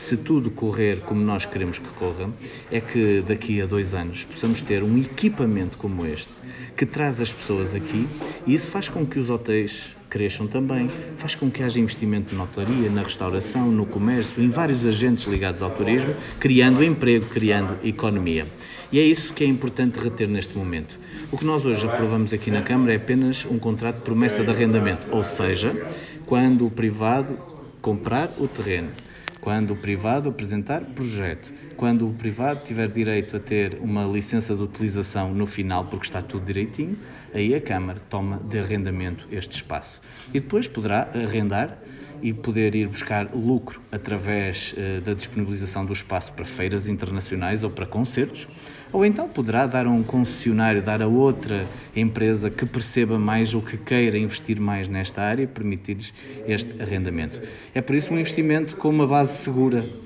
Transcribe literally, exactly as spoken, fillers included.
se tudo correr como nós queremos que corra, é que daqui a dois anos possamos ter um equipamento como este, que traz as pessoas aqui, e isso faz com que os hotéis cresçam também, faz com que haja investimento na hotelaria, na restauração, no comércio, em vários agentes ligados ao turismo, criando emprego, criando economia. E é isso que é importante reter neste momento. O que nós hoje aprovamos aqui na Câmara é apenas um contrato de promessa de arrendamento, ou seja, quando o privado comprar o terreno, quando o privado apresentar projeto, quando o privado tiver direito a ter uma licença de utilização no final, porque está tudo direitinho, aí a Câmara toma de arrendamento este espaço. E depois poderá arrendar e poder ir buscar lucro através uh, da disponibilização do espaço para feiras internacionais ou para concertos, ou então poderá dar a um concessionário, dar a outra empresa que perceba mais ou que queira investir mais nesta área e permitir-lhes este arrendamento. É por isso um investimento com uma base segura,